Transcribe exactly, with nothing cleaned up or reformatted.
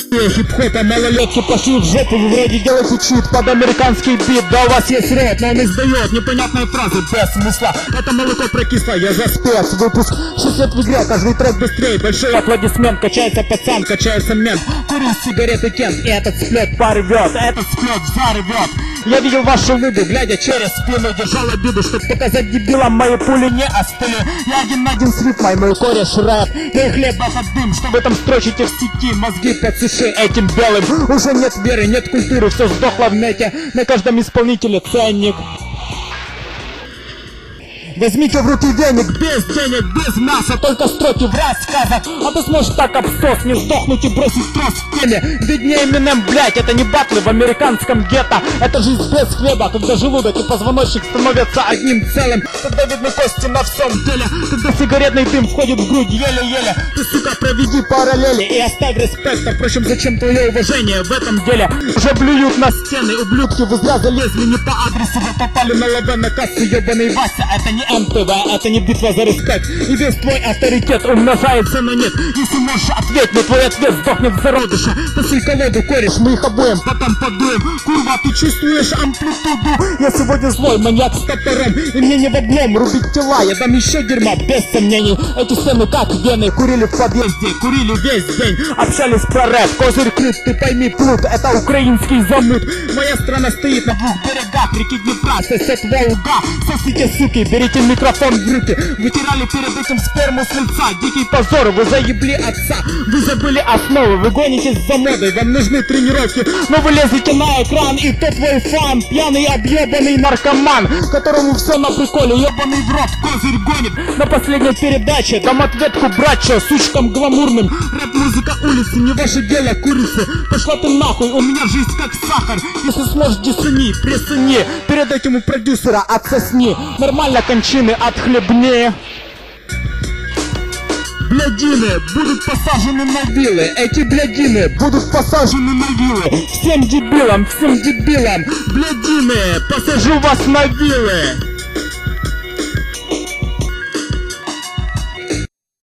Хип-хопа малолетки пошли в жопу, вы вроде делаете чит под американский бит. Да у вас есть рот, но он издает непонятные фразы без смысла. Это молоко прокисло, я за спец. Выпуск шесть лет в игре, каждый трек быстрее. Большой аплодисмент, качается пацан, качается мент. Курю сигареты Кен, и этот сплет порвет, этот сплет зарвет. Я видел ваши улыбы, глядя через спину, держал обиду, чтоб показать дебилам, мои пули не остыли. Я один на один с рифмой, мой кореш рэп. Мой хлеб это дым, что в этом строчите в сети. Мозги подсуши этим белым. Уже нет веры, нет культуры, все сдохло в нете. На каждом исполнителе ценник. Возьмите в руки веник, без денег, без мяса, только строки в рассказах. А ты сможешь так обсос, не сдохнуть и бросить трос в теме. Беднее Эминем, блять, это не батлы в американском гетто. Это жизнь без хлеба, когда желудок и позвоночник становятся одним целым. Когда видны кости на всем теле, когда сигаретный дым входит в грудь еле-еле. Ты, сука, проведи параллели и оставь респект. А впрочем, зачем твое уважение в этом деле? Уже блюют на стены, ублюдки, вы зря залезли не по адресу. Вы попали на лаве на кассу, ебаный Вася. Это не эм тэ вэ, это не битва за респект. И весь твой авторитет умножается на нет. Если можешь ответить, но твой ответ сдохнет в зародыше. Тасуй колоду, кореш, мы их обоим потом подуем. Курва, ты чувствуешь амплитуду? Я сегодня злой маньяк с топором, и мне не в облом рубить тела. Я дам еще дерьма, без сомнений. Эти сцены как вены, курили в подъезде, курили весь день. Общались про рэп, козырь крут, ты пойми, плут. Это украинский замут. Моя страна стоит на двух берегах реки Днепра, сосед Волга. Сосите, суки, берите микрофон в руки. Вытирали перед этим сперму с лица. Дикий позор, вы заебли отца. Вы забыли основы, вы гонитесь за модой. Вам нужны тренировки, но вы лезете на экран. И кто твой фан? Пьяный объебанный наркоман, которому все на приколе, ебаный в рот, козырь гонит. На последней передаче дам ответку братча, сучкам гламурным. Рэп-музыка улицы, не ваше дело, курицы. Пошла ты нахуй, у меня жизнь как сахар. Если сможешь, десуни, присуни. Перед этим у продюсера отсосни. Нормально кончины отхлебни. Блядины будут посажены на вилы. Эти блядины будут посажены на вилы. Всем дебилам, всем дебилам, блядины, посажу вас на вилы.